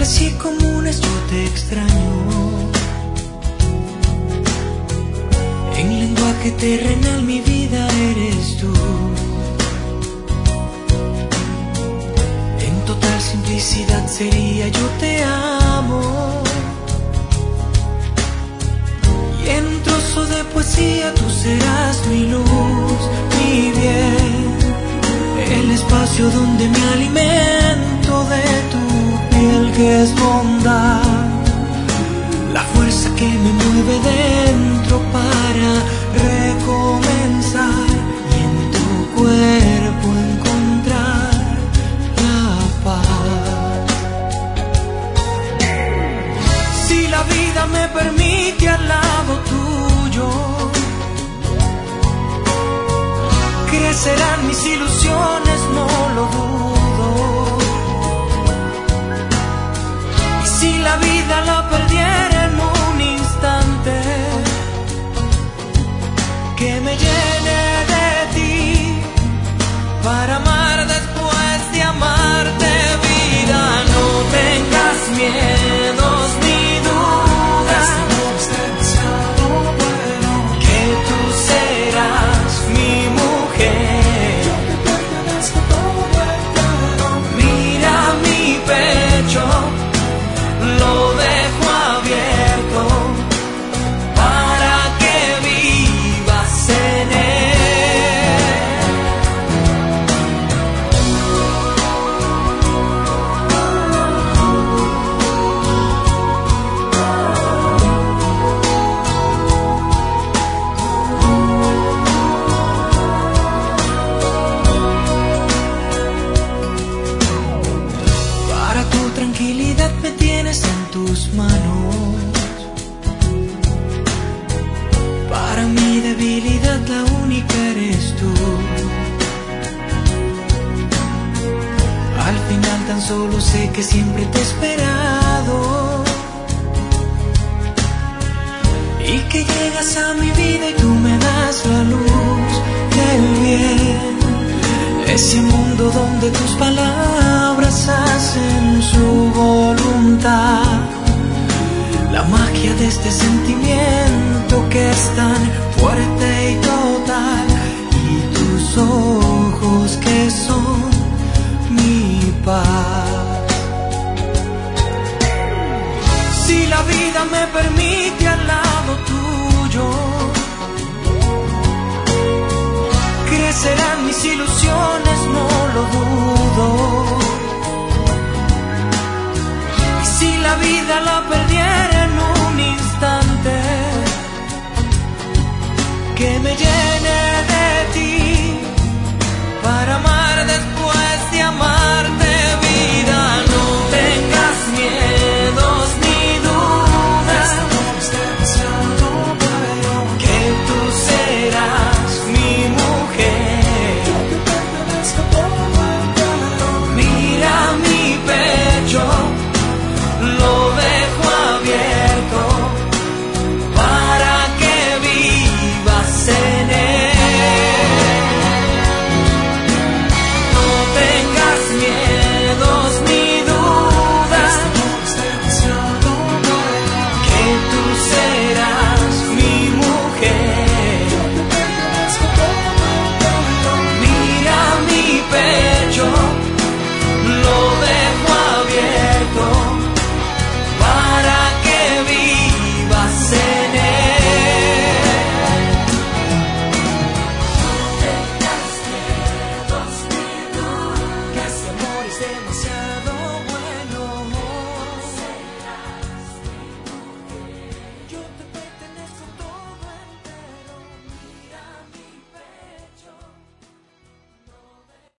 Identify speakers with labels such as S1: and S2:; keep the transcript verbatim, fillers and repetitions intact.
S1: así comunes yo te extraño. En lenguaje terrenal mi vida eres tú. En total simplicidad sería yo te amo. Y en un trozo de poesía tú serás mi luz, mi bien. El espacio donde me alimento de tu piel que es bondad. La fuerza que me mueve dentro para recomenzar. Y en tu cuerpo encontrar la paz. Si la vida me permite al lado tuyo, crecerán mis ilusiones, no lo dudo. Y si la vida la perdiera en un instante, que me llene de ti para amar después de amarte, vida. No tengas miedos ni dudas, que tú serás mi mujer. Mira mi pecho, lo dejo abierto para que vivas en él. Para tu tranquilidad me tienes en tus manos. Para mi debilidad la única eres tú. Al final tan solo sé que siempre te he esperado y que llegas a mi vida y tú me das la luz del bien. Ese mundo donde tus palabras hacen su voluntad. La magia de este sentimiento que es tan fuerte y total. Y tus ojos que son mi paz. Si la vida me permite al lado tuyo, crecerán mis ilusiones, no lo dudo. Y si la vida la perdiera